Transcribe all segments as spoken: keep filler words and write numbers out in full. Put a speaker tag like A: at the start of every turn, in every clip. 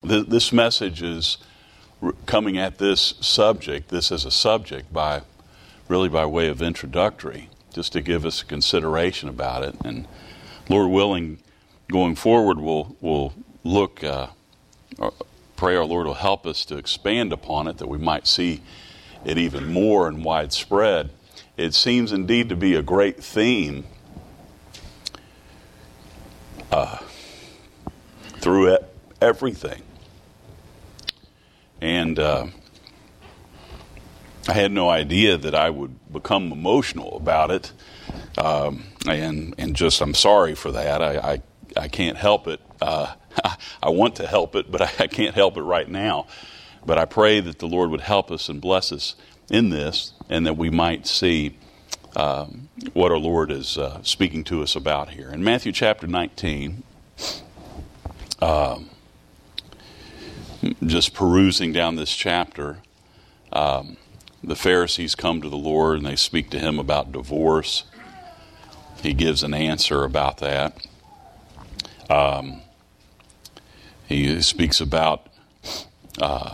A: th- this message is r- coming at this subject, this as a subject, by really by way of introductory, just to give us a consideration about it. And Lord willing, going forward, we'll, we'll look, uh, pray our Lord will help us to expand upon it, that we might see it even more and widespread. It seems indeed to be a great theme uh, through it, everything. And uh, I had no idea that I would become emotional about it. Um, and and just, I'm sorry for that. I, I, I can't help it. Uh, I want to help it, but I, I can't help it right now. But I pray that the Lord would help us and bless us in this, and that we might see um, what our Lord is uh, speaking to us about here. In Matthew chapter nineteen, um, just perusing down this chapter, um, the Pharisees come to the Lord and they speak to him about divorce. He gives an answer about that. Um, he speaks about uh,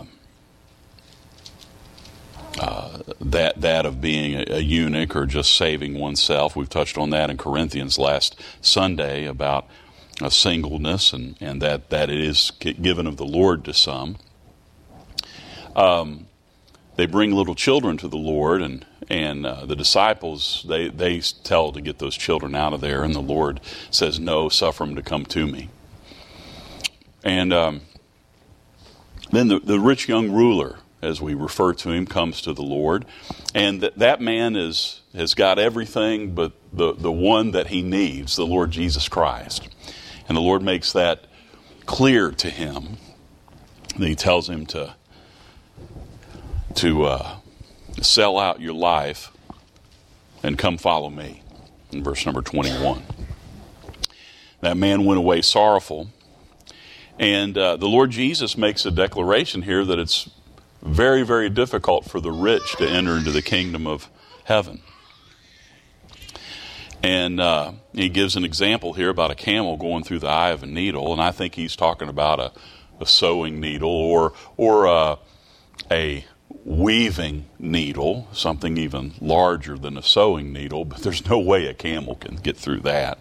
A: uh, that that of being a, a eunuch or just saving oneself. We've touched on that in Corinthians last Sunday about uh, singleness and, and that, that it is given of the Lord to some. Um, they bring little children to the Lord, and and uh, the disciples, they, they tell to get those children out of there, and the Lord says, no, suffer them to come to me. And um, then the, the rich young ruler, as we refer to him, comes to the Lord, and that, that man is has got everything but the, the one that he needs, the Lord Jesus Christ. And the Lord makes that clear to him. And he tells him to to uh, sell out your life and come follow me, in verse number twenty-one. That man went away sorrowful, and uh, the Lord Jesus makes a declaration here that it's very, very difficult for the rich to enter into the kingdom of heaven. And uh, he gives an example here about a camel going through the eye of a needle, and I think he's talking about a, a sewing needle or or uh, a weaving needle, something even larger than a sewing needle, but there's no way a camel can get through that.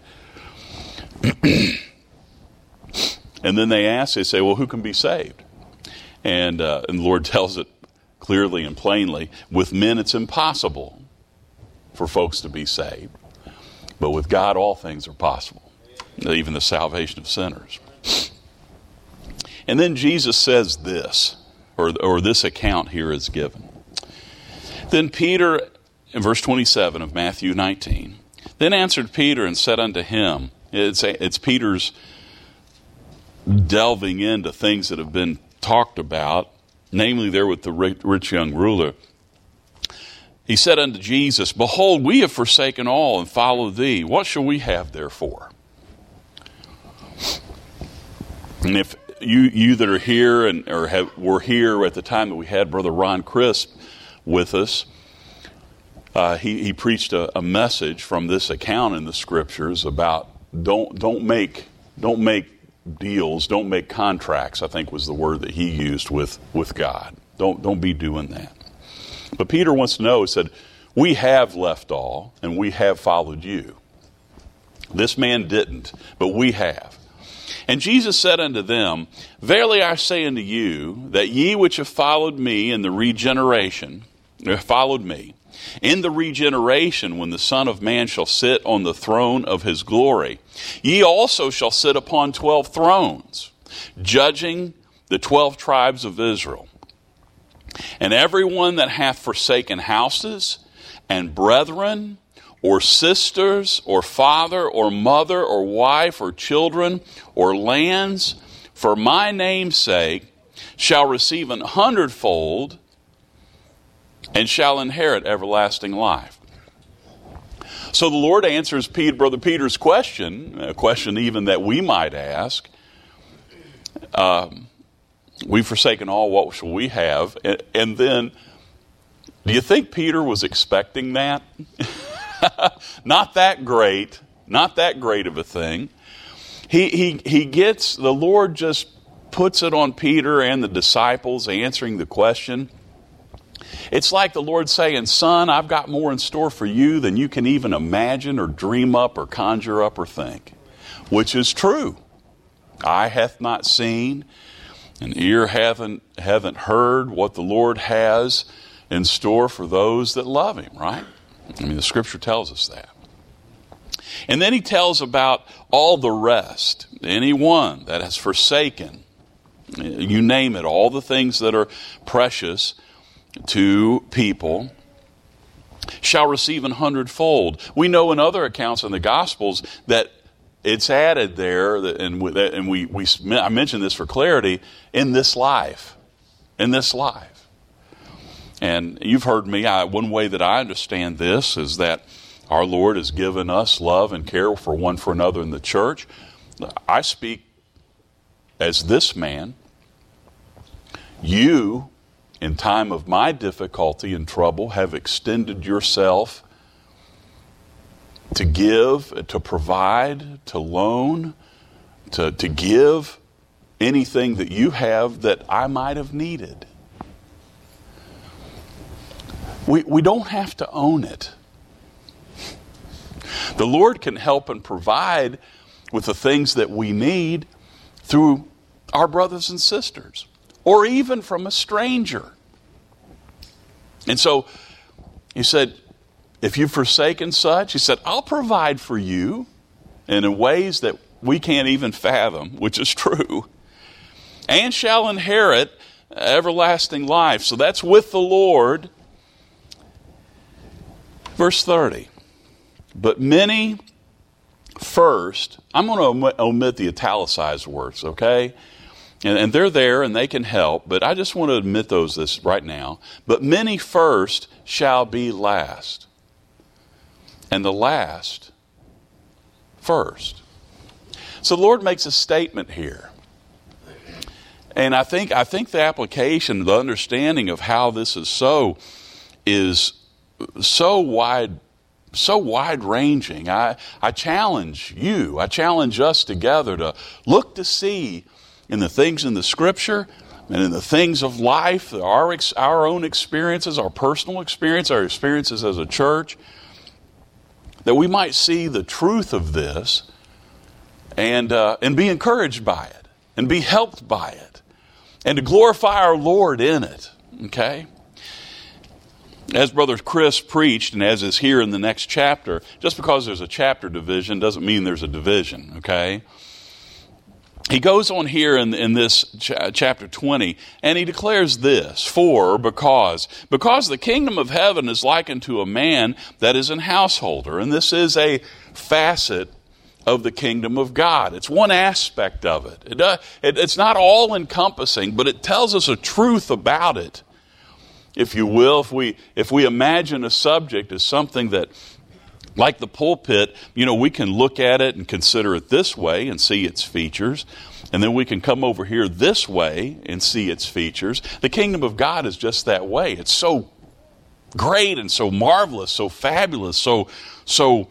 A: And then they ask, they say, well, who can be saved? And, uh, and the Lord tells it clearly and plainly, with men it's impossible for folks to be saved. But with God, all things are possible, even the salvation of sinners. And then Jesus says this, or, or this account here is given. Then Peter, in verse twenty-seven of Matthew nineteen, then answered Peter and said unto him, it's, it's Peter's delving into things that have been talked about, namely there with the rich young ruler. He said unto Jesus, behold, we have forsaken all and followed thee. What shall we have therefore? And if you you that are here and or have, were here at the time that we had Brother Ron Crisp with us, uh, he, he preached a, a message from this account in the Scriptures about don't don't make don't make deals, don't make contracts, I think was the word that he used with, with God. Don't don't be doing that. But Peter wants to know, he said, we have left all and we have followed you. This man didn't, but we have. And Jesus said unto them, verily I say unto you, that ye which have followed me in the regeneration, followed me, in the regeneration when the Son of Man shall sit on the throne of his glory, ye also shall sit upon twelve thrones, judging the twelve tribes of Israel. And everyone that hath forsaken houses and brethren, or sisters, or father, or mother, or wife, or children, or lands, for my name's sake, shall receive an hundredfold, and shall inherit everlasting life. So the Lord answers Peter, Brother Peter's question, a question even that we might ask. Um, we've forsaken all, what shall we have? And, and then, do you think Peter was expecting that? Not that great, not that great of a thing. He, he, he gets, the Lord just puts it on Peter and the disciples answering the question. It's like the Lord saying, son, I've got more in store for you than you can even imagine or dream up or conjure up or think. Which is true. Eye hath not seen, and ear haven't, haven't heard what the Lord has in store for those that love him, right? I mean, the scripture tells us that. And then he tells about all the rest. Anyone that has forsaken, you name it, all the things that are precious to people shall receive an hundredfold. We know in other accounts in the Gospels that it's added there, and we, and we, we I mentioned this for clarity, in this life. In this life. And you've heard me, I, one way that I understand this is that our Lord has given us love and care for one for another in the church. I speak as this man. You, in time of my difficulty and trouble, have extended yourself to give, to provide, to loan, to, to give anything that you have that I might have needed. We, we don't have to own it. The Lord can help and provide with the things that we need through our brothers and sisters, or even from a stranger. And so he said, if you've forsaken such, he said, I'll provide for you, and in ways that we can't even fathom, which is true, and shall inherit everlasting life. So that's with the Lord. Verse thirty. But many first, I'm going to omit the italicized words, okay? And, and they're there and they can help, but I just want to admit those this right now. But many first shall be last, and the last first. So the Lord makes a statement here. And I think I think the application, the understanding of how this is so, is so wide so wide-ranging. I, I challenge you, I challenge us together to look to see in the things in the Scripture and in the things of life, our, ex, our own experiences, our personal experience, our experiences as a church, that we might see the truth of this and, uh, and be encouraged by it and be helped by it and to glorify our Lord in it, okay? As Brother Chris preached, and as is here in the next chapter, just because there's a chapter division doesn't mean there's a division, okay? He goes on here in, in this ch- chapter twenty, and he declares this, for, because, because the kingdom of heaven is likened to a man that is an householder, and this is a facet of the kingdom of God. It's one aspect of it. It, uh, it it's not all-encompassing, but it tells us a truth about it. If you will, if we if we imagine a subject as something that, like the pulpit, you know, we can look at it and consider it this way and see its features, and then we can come over here this way and see its features. The kingdom of God is just that way. It's so great and so marvelous, so fabulous, so so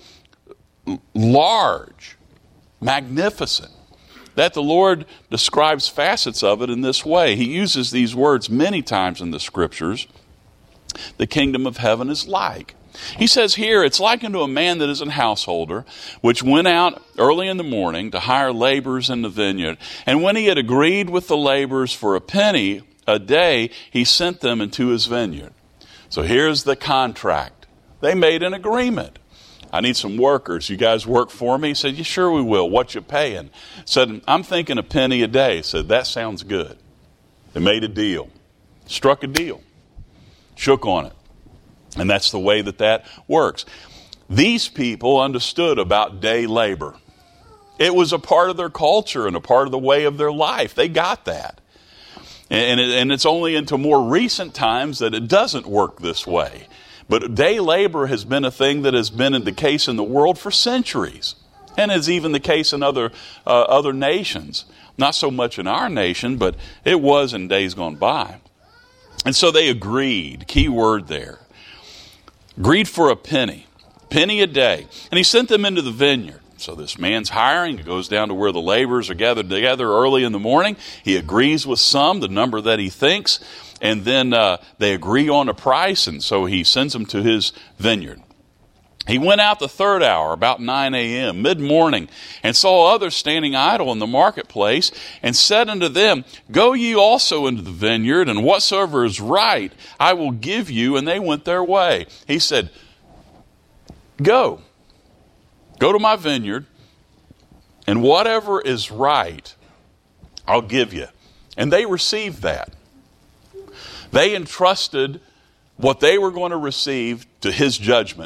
A: large, magnificent, that the Lord describes facets of it in this way. He uses these words many times in the Scriptures. The kingdom of heaven is like. He says here, it's like unto a man that is an householder, which went out early in the morning to hire laborers in the vineyard. And when he had agreed with the laborers for a penny a day, he sent them into his vineyard. So here's the contract. They made an agreement. I need some workers. You guys work for me? He said, yeah, sure we will. What you paying? Said, I'm thinking a penny a day. Said, that sounds good. They made a deal. Struck a deal. Shook on it. And that's the way that that works. These people understood about day labor. It was a part of their culture and a part of the way of their life. They got that. And, it, and it's only into more recent times that it doesn't work this way. But day labor has been a thing that has been the case in the world for centuries, and is even the case in other uh, other nations. Not so much in our nation, but it was in days gone by. And so they agreed, key word there, agreed for a penny, penny a day. And he sent them into the vineyard. So this man's hiring. He goes down to where the laborers are gathered together early in the morning. He agrees with some, the number that he thinks, and then uh, they agree on a price, and so he sends them to his vineyard. He went out the third hour, about nine a.m., mid-morning, and saw others standing idle in the marketplace, and said unto them, Go ye also into the vineyard, and whatsoever is right I will give you. And they went their way. He said, Go. Go to my vineyard, and whatever is right I'll give you. And they received that. They entrusted what they were going to receive to his judgment.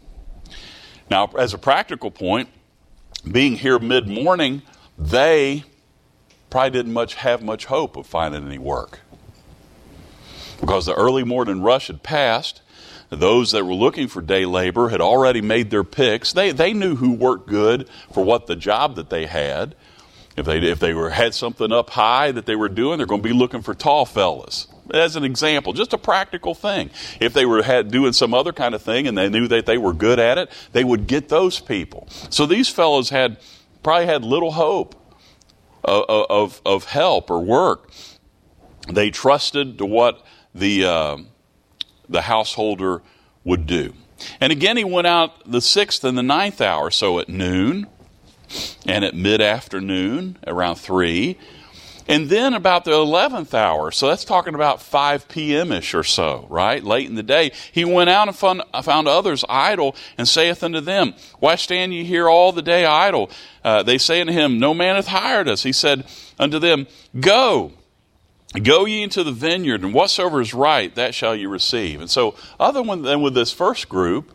A: Now, as a practical point, being here mid-morning, they probably didn't much have much hope of finding any work. Because the early morning rush had passed. Those that were looking for day labor had already made their picks. They they knew who worked good for what the job that they had. If they if they were had something up high that they were doing, they're going to be looking for tall fellas. As an example, just a practical thing. If they were had doing some other kind of thing and they knew that they were good at it, they would get those people. So these fellows had probably had little hope of, of, of help or work. They trusted to what the uh, the householder would do. And again, he went out the sixth and the ninth hour, so at noon and at mid-afternoon, around three. And then about the eleventh hour, so that's talking about five p.m.-ish or so, right? Late in the day, he went out and found, found others idle, and saith unto them, Why stand ye here all the day idle? Uh, they say unto him, No man hath hired us. He said unto them, Go, go ye into the vineyard, and whatsoever is right, that shall ye receive. And so, other than with this first group,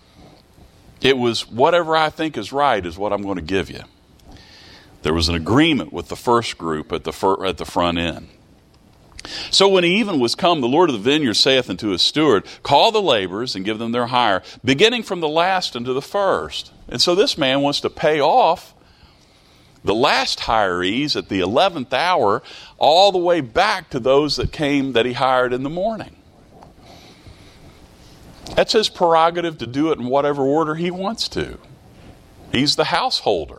A: it was whatever I think is right is what I'm going to give you. There was an agreement with the first group at the fir- at the front end. So when even was come, the Lord of the vineyard saith unto his steward, Call the laborers and give them their hire, beginning from the last unto the first. And so this man wants to pay off the last hirees at the eleventh hour all the way back to those that came that he hired in the morning. That's his prerogative to do it in whatever order he wants to. He's the householder.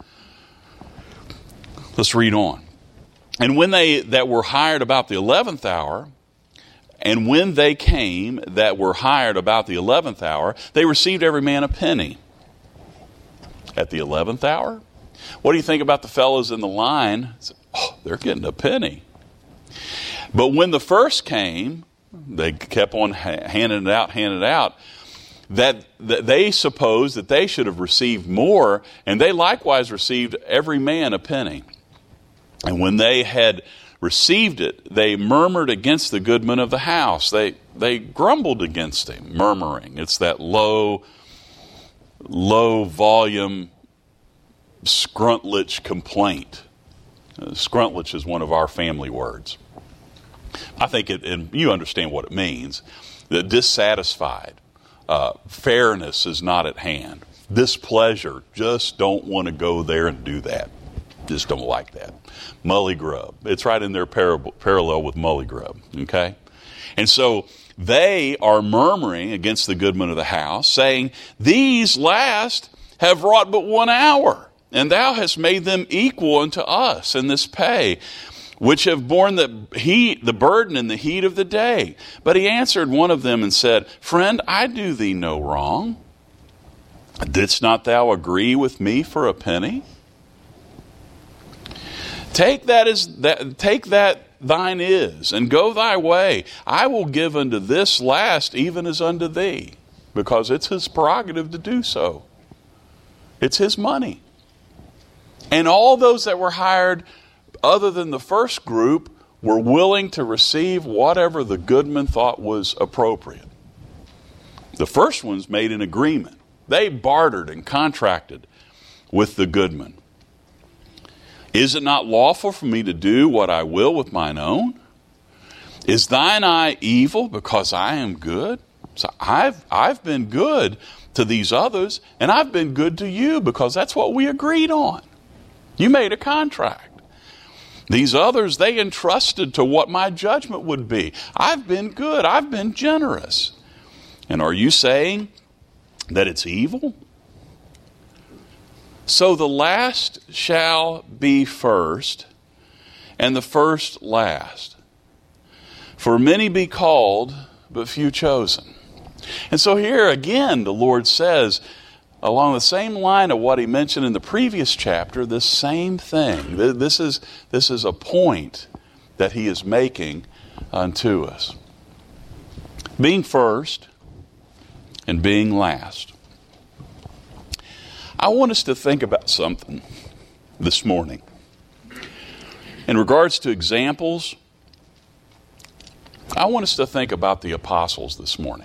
A: Let's read on. And when they that were hired about the eleventh hour, and when they came that were hired about the eleventh hour, they received every man a penny. At the eleventh hour? What do you think about the fellows in the line? Oh, they're getting a penny. But when the first came, they kept on handing it out, handing it out, that, that they supposed that they should have received more, and they likewise received every man a penny. And when they had received it, they murmured against the goodman of the house. They they grumbled against him, murmuring. It's that low, low volume scruntlich complaint. Uh, scruntlich is one of our family words. I think it, and you understand what it means. The dissatisfied. Uh, fairness is not at hand. Displeasure. Just don't want to go there and do that. Just don't like that. Mully grub. It's right in there parable, parallel with mully grub. Okay? And so they are murmuring against the goodman of the house, saying, These last have wrought but one hour, and thou hast made them equal unto us in this pay, which have borne the heat, the burden and the heat of the day. But he answered one of them and said, Friend, I do thee no wrong. Didst not thou agree with me for a penny? Take that as that, take that thine is, and go thy way. I will give unto this last even as unto thee, because it's his prerogative to do so. It's his money. And all those that were hired, other than the first group, were willing to receive whatever the goodman thought was appropriate. The first ones made an agreement. They bartered and contracted with the goodman. Is it not lawful for me to do what I will with mine own? Is thine eye evil because I am good? So I've I've been good to these others, and I've been good to you because that's what we agreed on. You made a contract. These others, they entrusted to what my judgment would be. I've been good. I've been generous. And are you saying that it's evil? So the last shall be first, and the first last. For many be called, but few chosen. And so here again, the Lord says, along the same line of what he mentioned in the previous chapter, this same thing. This is, this is a point that he is making unto us. Being first and being last. I want us to think about something this morning. In regards to examples, I want us to think about the apostles this morning.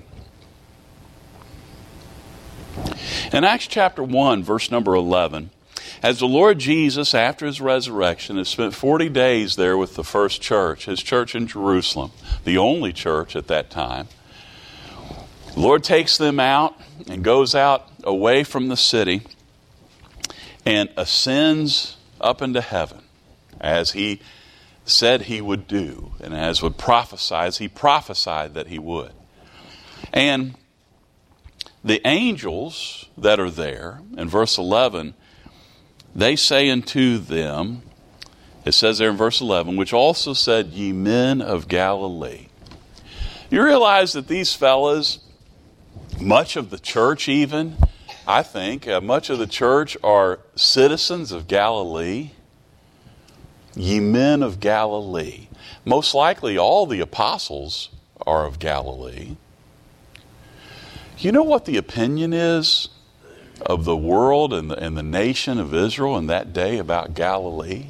A: In Acts chapter one, verse number eleven, as the Lord Jesus, after his resurrection, has spent forty days there with the first church, his church in Jerusalem, the only church at that time, the Lord takes them out and goes out away from the city and ascends up into heaven, as he said he would do, and as would prophesy, as he prophesied that he would. And the angels that are there, in verse eleven, they say unto them, it says there in verse eleven, which also said, ye men of Galilee. You realize that these fellas, much of the church even, I think, uh, much of the church are citizens of Galilee. Ye men of Galilee. Most likely all the apostles are of Galilee. You know what the opinion is of the world and the, and the nation of Israel in that day about Galilee?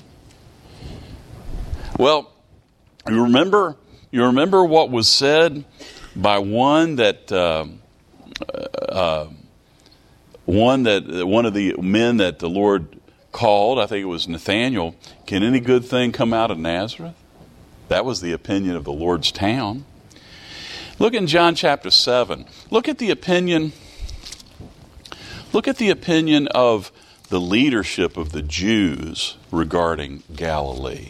A: Well, you remember, you remember what was said by one that uh, uh, one that one of the men that the Lord called, I think it was Nathanael, can any good thing come out of Nazareth? That was the opinion of the Lord's town. Look in John chapter seven. Look at the opinion, look at the opinion of the leadership of the Jews regarding Galilee.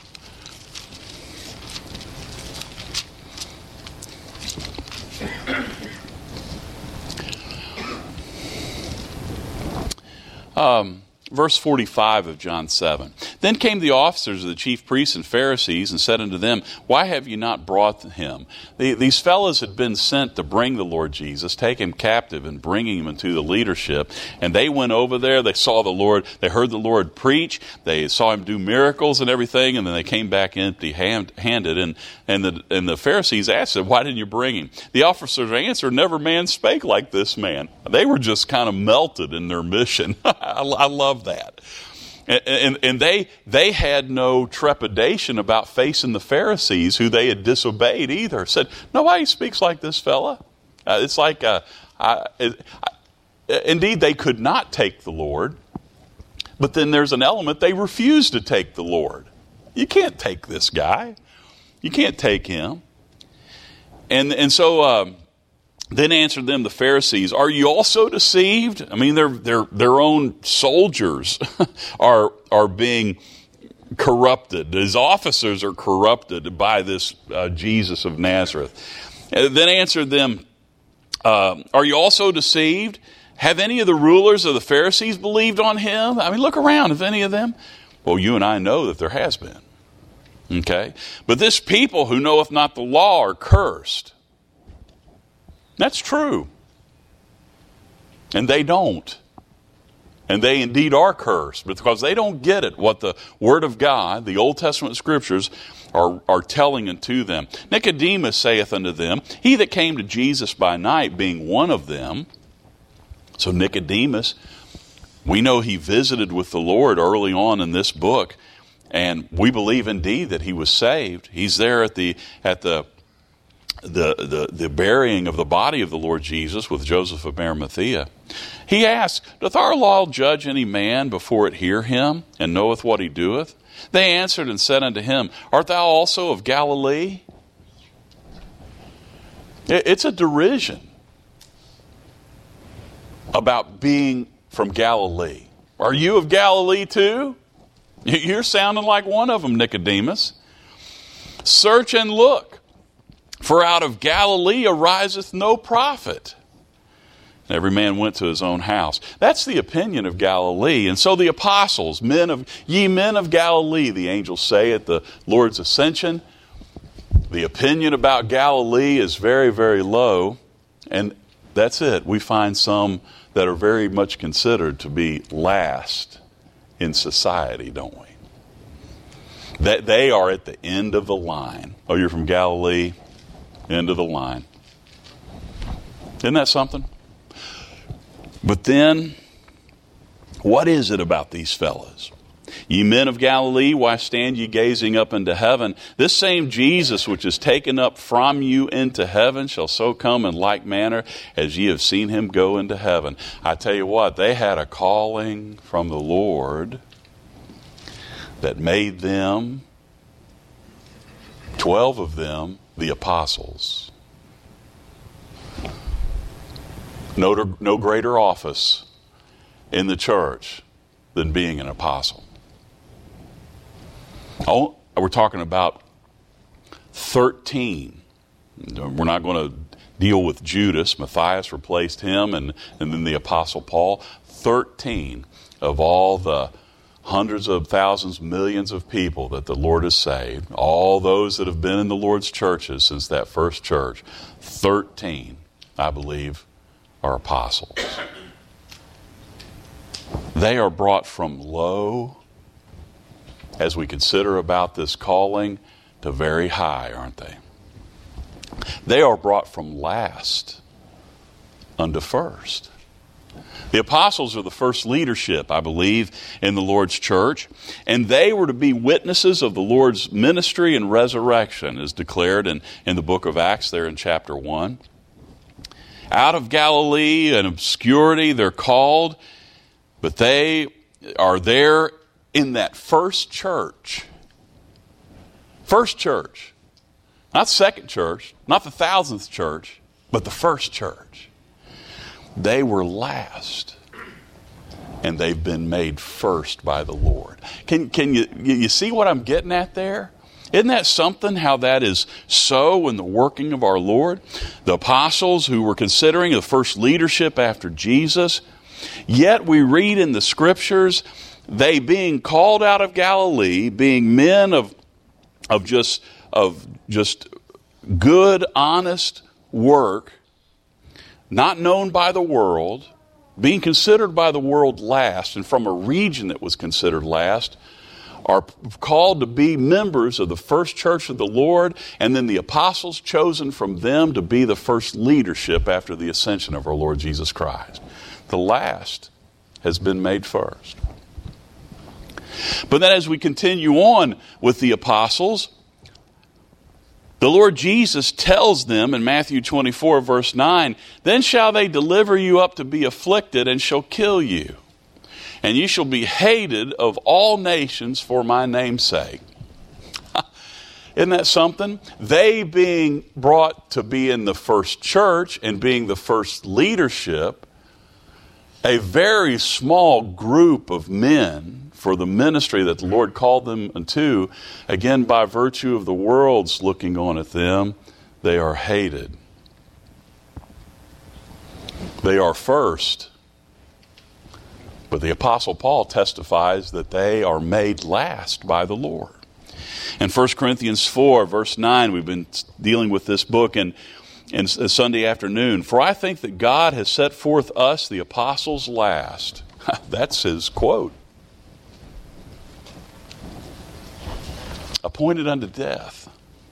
A: Um, verse forty-five of John seven. Then came the officers of the chief priests and Pharisees and said unto them, why have you not brought him? The, these fellows had been sent to bring the Lord Jesus, take him captive and bringing him into the leadership. And they went over there, they saw the Lord, they heard the Lord preach, they saw him do miracles and everything, and then they came back empty-handed. And, and, the, and the Pharisees asked them, why didn't you bring him? The officers answered, never man spake like this man. They were just kind of melted in their mission. I, I love that. And, and, and they they had no trepidation about facing the Pharisees, who they had disobeyed either. Said, nobody speaks like this fella. Uh, it's like, uh, I, it, I, indeed, they could not take the Lord. But then there's an element, they refused to take the Lord. You can't take this guy. You can't take him. And, and so... Um, Then answered them the Pharisees, are you also deceived? I mean, their their their own soldiers are are being corrupted. His officers are corrupted by this uh, Jesus of Nazareth. And then answered them, uh, are you also deceived? Have any of the rulers of the Pharisees believed on him? I mean, look around. Have any of them? Well, you and I know that there has been. Okay? But this people who knoweth not the law are cursed. That's true. And they don't. And they indeed are cursed because they don't get it, what the Word of God, the Old Testament Scriptures, are, are telling unto them. Nicodemus saith unto them, he that came to Jesus by night, being one of them. So Nicodemus, we know he visited with the Lord early on in this book, and we believe indeed that he was saved. He's there at the at the The, the, the burying of the body of the Lord Jesus with Joseph of Arimathea. He asked, doth our law judge any man before it hear him, and knoweth what he doeth? They answered and said unto him, art thou also of Galilee? It, it's a derision about being from Galilee. Are you of Galilee too? You're sounding like one of them, Nicodemus. Search and look. For out of Galilee ariseth no prophet. Every man went to his own house. That's the opinion of Galilee. And so the apostles, men of ye men of Galilee, the angels say at the Lord's ascension, the opinion about Galilee is very, very low. And that's it. We find some that are very much considered to be last in society, don't we? That they are at the end of the line. Oh, you're from Galilee? End of the line. Isn't that something? But then, what is it about these fellas? Ye men of Galilee, why stand ye gazing up into heaven? This same Jesus which is taken up from you into heaven shall so come in like manner as ye have seen him go into heaven. I tell you what, they had a calling from the Lord that made them, twelve of them, the apostles. No, no greater office in the church than being an apostle. Oh, we're talking about thirteen. We're not going to deal with Judas. Matthias replaced him, and, and then the apostle Paul. thirteen of all the hundreds of thousands, millions of people that the Lord has saved, all those that have been in the Lord's churches since that first church, thirteen, I believe, are apostles. They are brought from low, as we consider about this calling, to very high, aren't they? They are brought from last unto first. The apostles are the first leadership, I believe, in the Lord's church, and they were to be witnesses of the Lord's ministry and resurrection, as declared in, in the book of Acts there in chapter one. Out of Galilee and obscurity they're called, but they are there in that first church. First church. Not second church, not the thousandth church, but the first church. They were last, and they've been made first by the Lord. Can, can you, you see what I'm getting at there? Isn't that something, how that is so in the working of our Lord? The apostles who were considering the first leadership after Jesus, yet we read in the scriptures, they being called out of Galilee, being men of, of just, of just good, honest work, not known by the world, being considered by the world last, and from a region that was considered last, are called to be members of the first church of the Lord, and then the apostles chosen from them to be the first leadership after the ascension of our Lord Jesus Christ. The last has been made first. But then as we continue on with the apostles, the Lord Jesus tells them in Matthew twenty-four, verse nine, then shall they deliver you up to be afflicted, and shall kill you. And ye shall be hated of all nations for my name's sake. Isn't that something? They being brought to be in the first church and being the first leadership, a very small group of men for the ministry that the Lord called them unto, again, by virtue of the world's looking on at them, they are hated. They are first. But the Apostle Paul testifies that they are made last by the Lord. In First Corinthians four, verse nine, we've been dealing with this book in, in Sunday afternoon. For I think that God has set forth us, the apostles, last. That's his quote. Appointed unto death.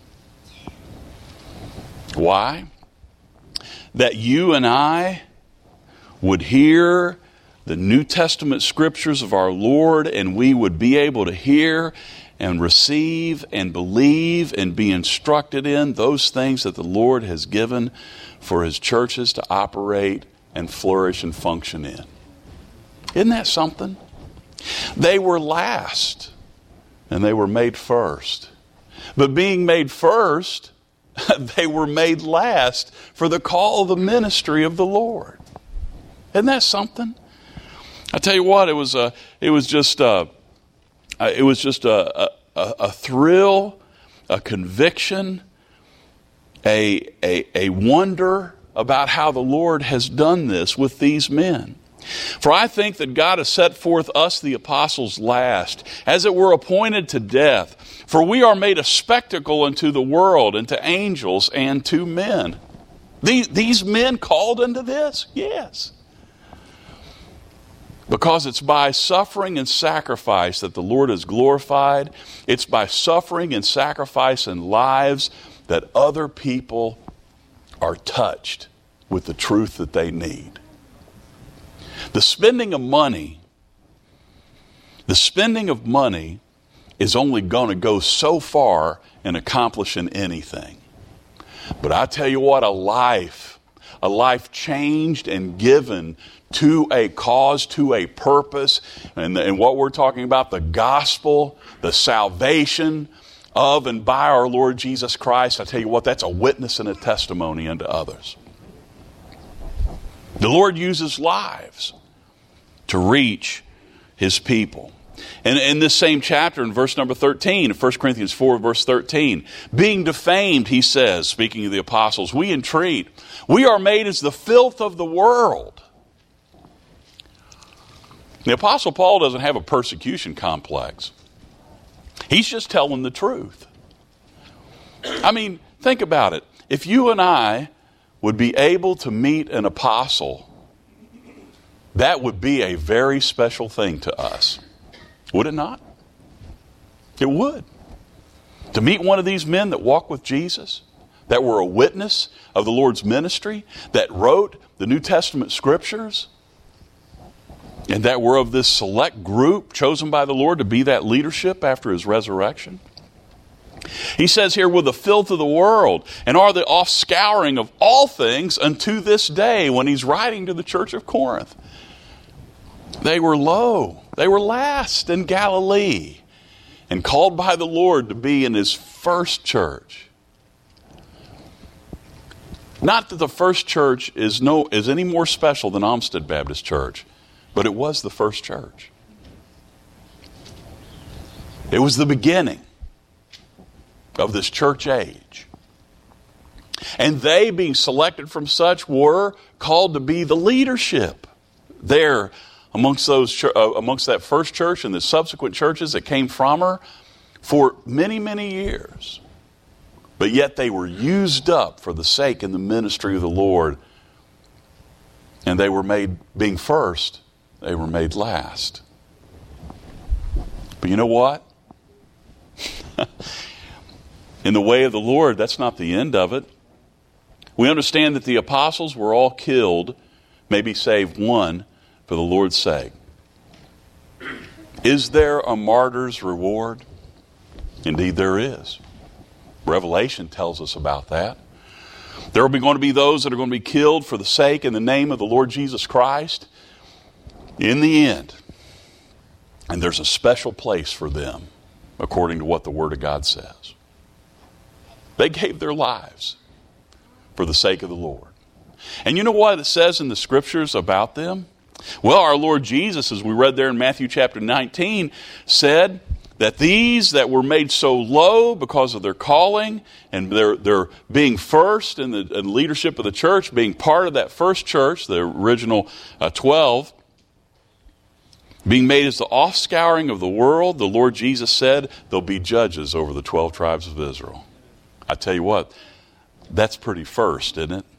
A: Why? That you and I would hear the New Testament scriptures of our Lord, and we would be able to hear and receive and believe and be instructed in those things that the Lord has given for his churches to operate and flourish and function in. Isn't that something? They were last, and they were made first. But being made first, they were made last for the call of the ministry of the Lord. Isn't that something? I tell you what, it was a, it was just a, it was just a, a, a thrill, a conviction, a, a, a wonder about how the Lord has done this with these men. For I think that God has set forth us, the apostles, last, as it were appointed to death. For we are made a spectacle unto the world, and to angels, and to men. These, these men called unto this? Yes. Because it's by suffering and sacrifice that the Lord is glorified. It's by suffering and sacrifice and lives that other people are touched with the truth that they need. The spending of money, the spending of money is only going to go so far in accomplishing anything. But I tell you what, a life, a life changed and given to a cause, to a purpose, and, and what we're talking about, the gospel, the salvation of and by our Lord Jesus Christ, I tell you what, that's a witness and a testimony unto others. The Lord uses lives to reach His people. And in this same chapter, in verse number thirteen, First Corinthians four, verse thirteen, being defamed, he says, speaking of the apostles, we entreat, we are made as the filth of the world. The Apostle Paul doesn't have a persecution complex. He's just telling the truth. I mean, think about it. If you and I would be able to meet an apostle, that would be a very special thing to us. Would it not? It would. To meet one of these men that walked with Jesus, that were a witness of the Lord's ministry, that wrote the New Testament scriptures, and that were of this select group chosen by the Lord to be that leadership after His resurrection. He says here, with the filth of the world, and are the offscouring of all things unto this day, when he's writing to the church of Corinth. They were low. They were last in Galilee, and called by the Lord to be in His first church. Not that the first church is no is any more special than Olmsted Baptist Church, but it was the first church. It was the beginning of this church age. And they, being selected from such, were called to be the leadership there amongst those uh, amongst that first church and the subsequent churches that came from her for many, many years. But yet they were used up for the sake and the ministry of the Lord. And they were made, being first, they were made last. But you know what? In the way of the Lord, that's not the end of it. We understand that the apostles were all killed, maybe save one, for the Lord's sake. Is there a martyr's reward? Indeed there is. Revelation tells us about that. There will be going to be those that are going to be killed for the sake and the name of the Lord Jesus Christ in the end. And there's a special place for them, according to what the Word of God says. They gave their lives for the sake of the Lord. And you know what it says in the Scriptures about them? Well, our Lord Jesus, as we read there in Matthew chapter nineteen, said that these that were made so low because of their calling and their, their being first in the in leadership of the church, being part of that first church, the original uh, twelve, being made as the offscouring of the world, the Lord Jesus said they'll be judges over the twelve tribes of Israel. I tell you what, that's pretty first, isn't it?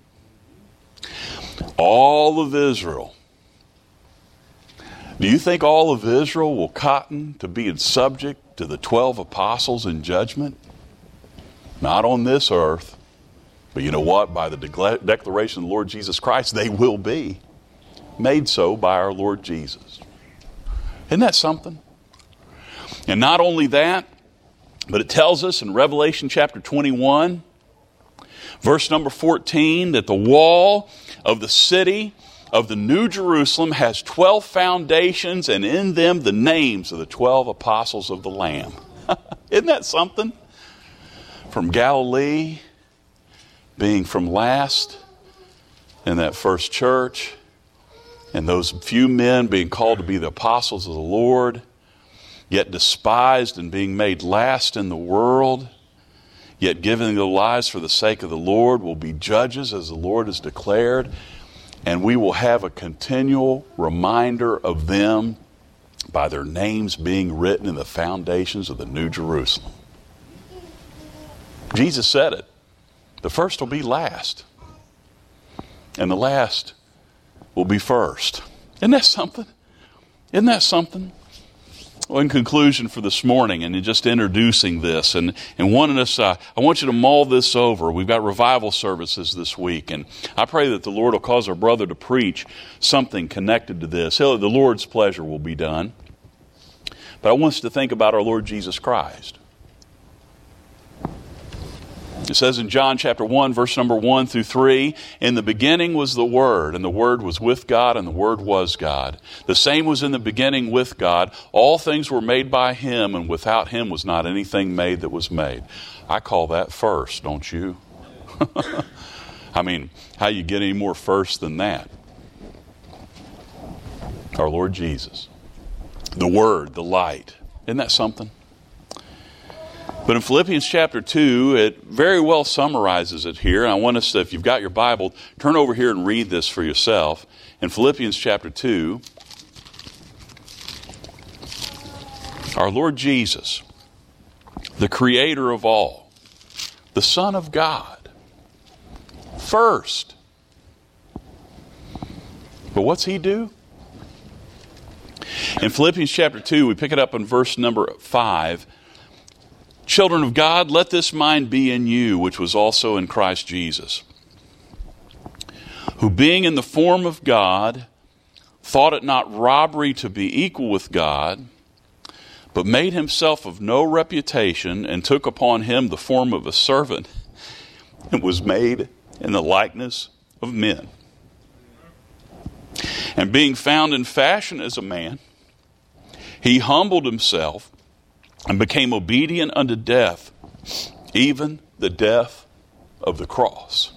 A: All of Israel. Do you think all of Israel will cotton to being subject to the twelve apostles in judgment? Not on this earth. But you know what? By the de- declaration of the Lord Jesus Christ, they will be made so by our Lord Jesus. Isn't that something? And not only that, but it tells us in Revelation chapter twenty-one, verse number fourteen, that the wall of the city of the New Jerusalem has twelve foundations, and in them the names of the twelve apostles of the Lamb. Isn't that something? From Galilee, being from last in that first church, and those few men being called to be the apostles of the Lord, yet despised and being made last in the world, yet giving their lives for the sake of the Lord, will be judges as the Lord has declared, and we will have a continual reminder of them by their names being written in the foundations of the New Jerusalem. Jesus said it. The first will be last, and the last will be first. Isn't that something? Isn't that something? Well, in conclusion for this morning, and in just introducing this, and, and wanting us, uh, I want you to mull this over. We've got revival services this week, and I pray that the Lord will cause our brother to preach something connected to this. He'll, the Lord's pleasure will be done. But I want us to think about our Lord Jesus Christ. It says in John chapter one, verse number one through three, in the beginning was the Word, and the Word was with God, and the Word was God. The same was in the beginning with God. All things were made by Him, and without Him was not anything made that was made. I call that first, don't you? I mean, how you get any more first than that? Our Lord Jesus. The Word, the light. Isn't that something? But in Philippians chapter two, it very well summarizes it here. And I want us to, if you've got your Bible, turn over here and read this for yourself. In Philippians chapter two, our Lord Jesus, the Creator of all, the Son of God, first. But what's He do? In Philippians chapter two, we pick it up in verse number five. Children of God, let this mind be in you, which was also in Christ Jesus, who being in the form of God, thought it not robbery to be equal with God, but made himself of no reputation, and took upon him the form of a servant, and was made in the likeness of men. And being found in fashion as a man, he humbled himself and became obedient unto death, even the death of the cross.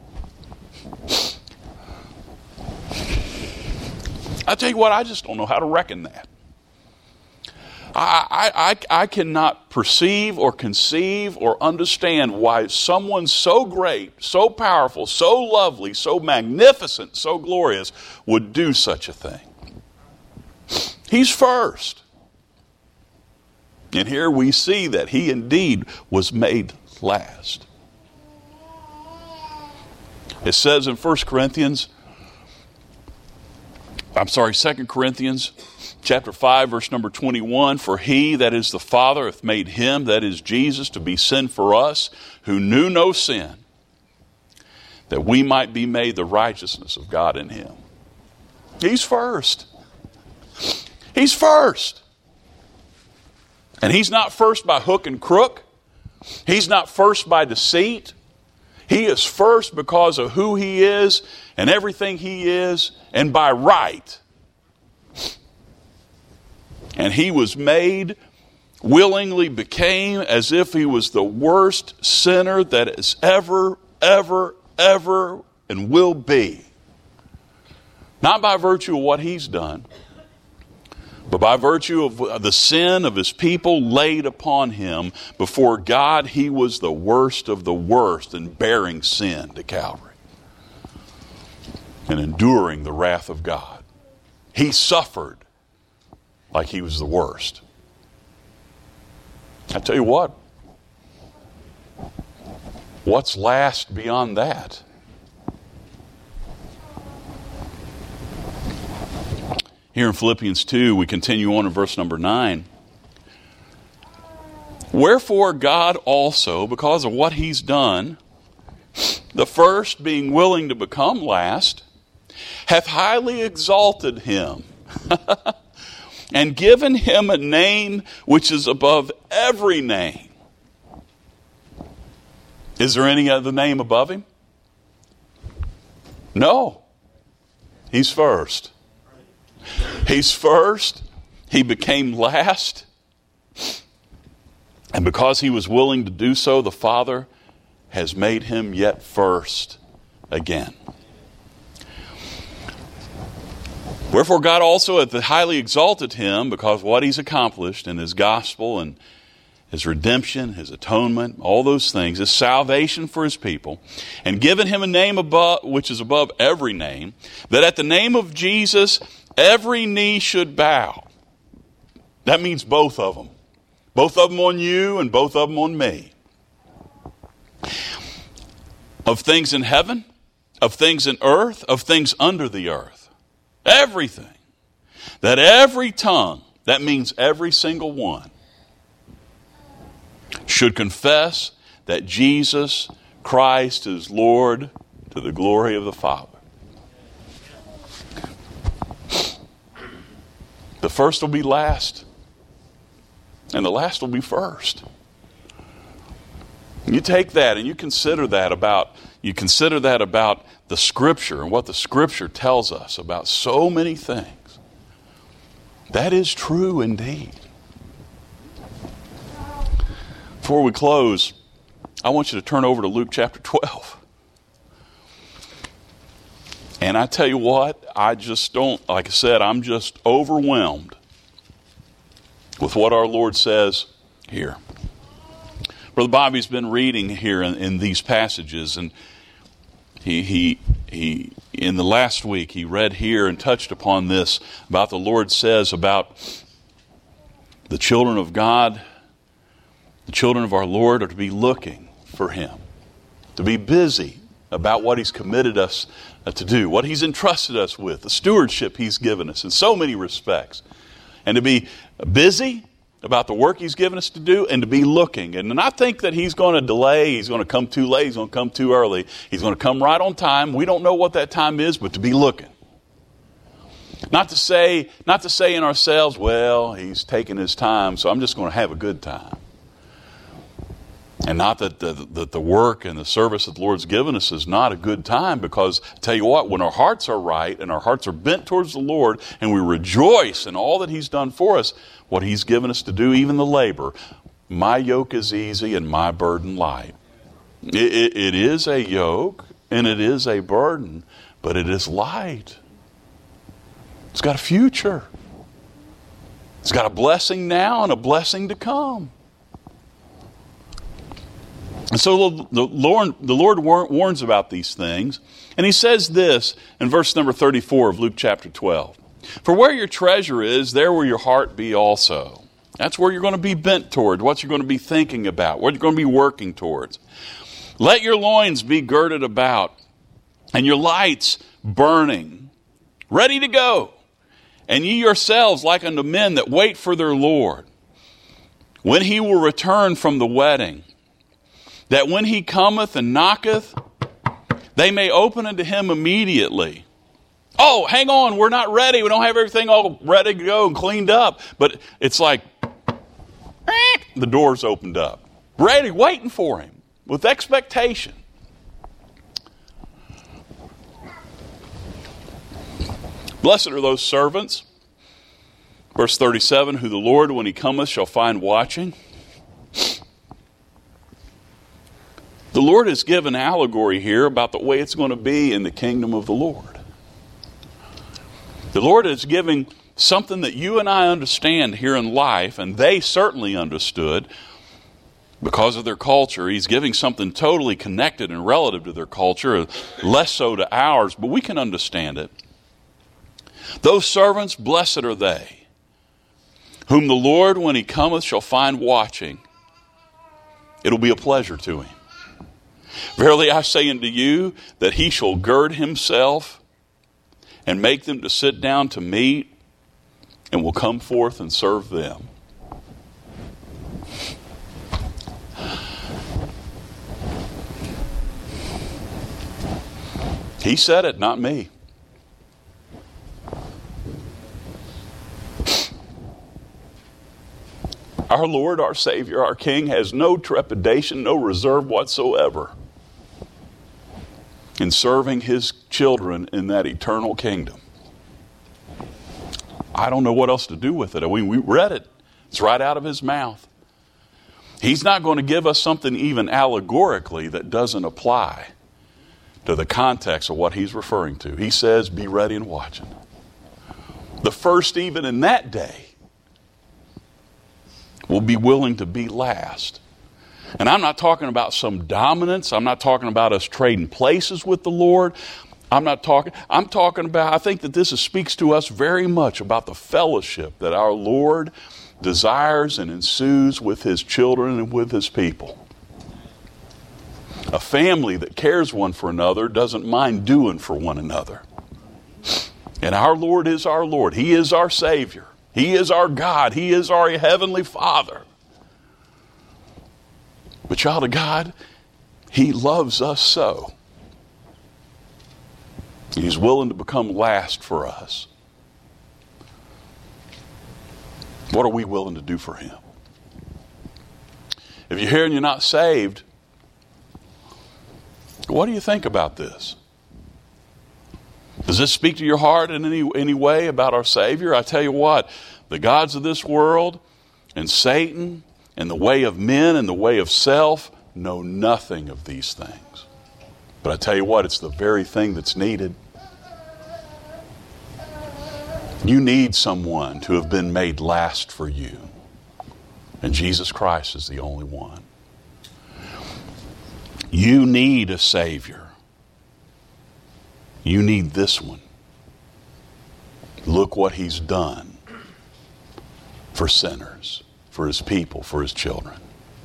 A: I tell you what, I just don't know how to reckon that. I, I, I, I cannot perceive or conceive or understand why someone so great, so powerful, so lovely, so magnificent, so glorious would do such a thing. He's first. And here we see that he indeed was made last. It says in First Corinthians, I'm sorry, Second Corinthians chapter five, verse number twenty-one, for he, that is the Father, hath made him, that is Jesus, to be sin for us, who knew no sin, that we might be made the righteousness of God in him. He's first. He's first. And he's not first by hook and crook. He's not first by deceit. He is first because of who he is and everything he is, and by right. And he was made, willingly became as if he was the worst sinner that has ever, ever, ever, and will be. Not by virtue of what he's done, but by virtue of the sin of his people laid upon him. Before God, he was the worst of the worst in bearing sin to Calvary and enduring the wrath of God. He suffered like he was the worst. I tell you what, what's last beyond that? Here in Philippians two, we continue on in verse number nine. Wherefore God also, because of what he's done, the first being willing to become last, hath highly exalted him, and given him a name which is above every name. Is there any other name above him? No. He's first. He's first. He became last. And because he was willing to do so, the Father has made him yet first again. Wherefore God also hath highly exalted him, because of what he's accomplished in his gospel and his redemption, his atonement, all those things, his salvation for his people, and given him a name above, which is above every name, that at the name of Jesus every knee should bow. That means both of them. Both of them on you and both of them on me. Of things in heaven, of things in earth, of things under the earth. Everything. That every tongue, that means every single one, should confess that Jesus Christ is Lord to the glory of the Father. The first will be last, and the last will be first. You take that and you consider that about you consider that about the Scripture and what the Scripture tells us about so many things. That is true indeed. Before we close, I want you to turn over to Luke chapter twelve. And I tell you what, I just don't, like I said, I'm just overwhelmed with what our Lord says here. Brother Bobby's been reading here in, in these passages, and he, he, he, in the last week, he read here and touched upon this about the Lord says about the children of God, the children of our Lord are to be looking for Him, to be busy about what He's committed us to do, what He's entrusted us with, the stewardship He's given us in so many respects, and to be busy about the work He's given us to do, and to be looking. And not think that He's going to delay, He's going to come too late, He's going to come too early. He's going to come right on time. We don't know what that time is, but to be looking. Not to say, not to say in ourselves, well, He's taking His time, so I'm just going to have a good time. And not that the, that the work and the service that the Lord's given us is not a good time, because I tell you what, when our hearts are right and our hearts are bent towards the Lord and we rejoice in all that He's done for us, what He's given us to do, even the labor, my yoke is easy and my burden light. It, it, it is a yoke and it is a burden, but it is light. It's got a future. It's got a blessing now and a blessing to come. And so the Lord, the Lord warns about these things. And He says this in verse number thirty-four of Luke chapter twelve. For where your treasure is, there will your heart be also. That's where you're going to be bent toward, what you're going to be thinking about, what you're going to be working towards. Let your loins be girded about, and your lights burning, ready to go. And ye yourselves like unto men that wait for their Lord, when He will return from the wedding, that when He cometh and knocketh, they may open unto Him immediately. Oh, hang on, we're not ready. We don't have everything all ready to go and cleaned up. But it's like, the door's opened up. Ready, waiting for Him, with expectation. Blessed are those servants, verse thirty-seven, who the Lord, when He cometh, shall find watching. The Lord has given allegory here about the way it's going to be in the kingdom of the Lord. The Lord is giving something that you and I understand here in life, and they certainly understood because of their culture. He's giving something totally connected and relative to their culture, less so to ours, but we can understand it. Those servants, blessed are they, whom the Lord, when He cometh, shall find watching. It'll be a pleasure to Him. Verily I say unto you, that He shall gird Himself and make them to sit down to meat, and will come forth and serve them. He said it, not me. Our Lord, our Savior, our King has no trepidation, no reserve whatsoever in serving His children in that eternal kingdom. I don't know what else to do with it. I mean, we read it. It's right out of His mouth. He's not going to give us something even allegorically that doesn't apply to the context of what He's referring to. He says, be ready and watching. The first even in that day will be willing to be last. And I'm not talking about some dominance. I'm not talking about us trading places with the Lord. I'm not talking, I'm talking about, I think that this is, speaks to us very much about the fellowship that our Lord desires and ensues with his children and with his people. A family that cares one for another doesn't mind doing for one another. And our Lord is our Lord. He is our Savior. He is our God. He is our Heavenly Father. But child of God, he loves us so. He's willing to become last for us. What are we willing to do for him? If you're here and you're not saved, what do you think about this? Does this speak to your heart in any, any way about our Savior? I tell you what, the gods of this world and Satan and the way of men and the way of self know nothing of these things. But I tell you what, it's the very thing that's needed. You need someone to have been made last for you. And Jesus Christ is the only one. You need a Savior. You need this one. Look what he's done for sinners, for his people, for his children.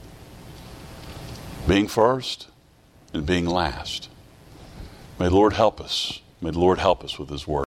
A: Being first and being last. May the Lord help us. May the Lord help us with his word.